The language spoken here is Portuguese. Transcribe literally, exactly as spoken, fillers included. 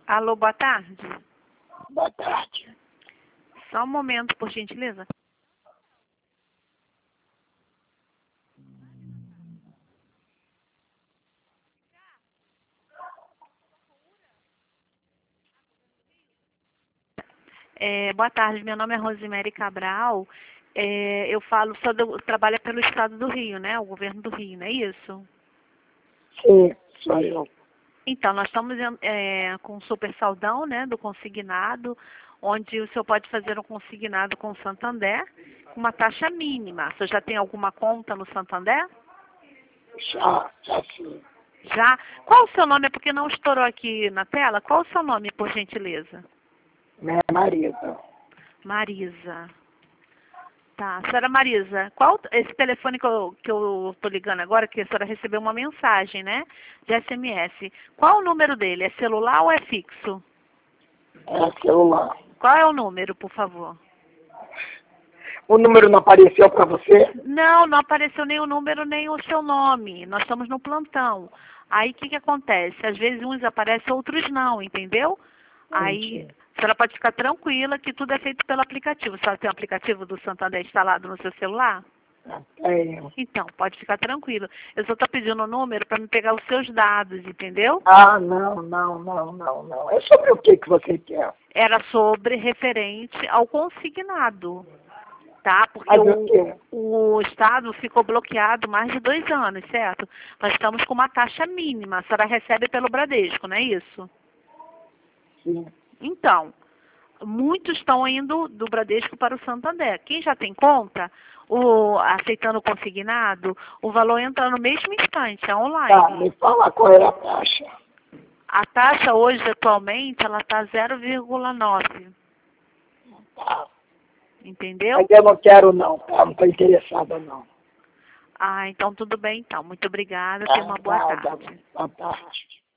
Alô, boa tarde. Boa tarde. Só um momento, por gentileza. É, boa tarde, meu nome é Rosemary Cabral. É, eu falo, sou do, trabalho pelo Estado do Rio, né? O governo do Rio, não é isso? Sim, sou eu. Então, nós estamos é, com um super saldão, né, do consignado, onde o senhor pode fazer um consignado com o Santander, com uma taxa mínima. O senhor já tem alguma conta no Santander? Já, já sim. Já? Qual o seu nome? É porque não estourou aqui na tela. Qual o seu nome, por gentileza? Minha marida. Marisa. Tá, senhora Marisa, qual esse telefone que eu que eu tô ligando agora, que a senhora recebeu uma mensagem, né, de S M S. Qual o número dele? É celular ou é fixo? É celular. Qual é o número, por favor? O número não apareceu para você? Não, não apareceu nem o número, nem o seu nome. Nós estamos no plantão. Aí o que que acontece? Às vezes uns aparecem, outros não, entendeu? Aí Entendi. a senhora pode ficar tranquila que tudo é feito pelo aplicativo. A senhora tem o aplicativo do Santander instalado no seu celular? Tenho. Então, pode ficar tranquilo. Eu só estou pedindo o número para me pegar os seus dados, entendeu? Ah, não, não, não, não, não. É sobre o que que você quer? Era sobre referente ao consignado, tá? Porque Mas o o, quê? o Estado ficou bloqueado mais de dois anos, certo? Nós estamos com uma taxa mínima. A senhora recebe pelo Bradesco, não é isso? Sim. Então, muitos estão indo do Bradesco para o Santander. Quem já tem conta, o, aceitando o consignado, o valor entra no mesmo instante, é Tá, online. me fala qual é a taxa. A taxa hoje, atualmente, ela está zero vírgula nove, Tá. entendeu? Mas eu não quero não, tá? Não estou interessada não. Ah, então tudo bem, então. Muito obrigada, tenha Tá, uma boa nada. tarde. Boa tarde.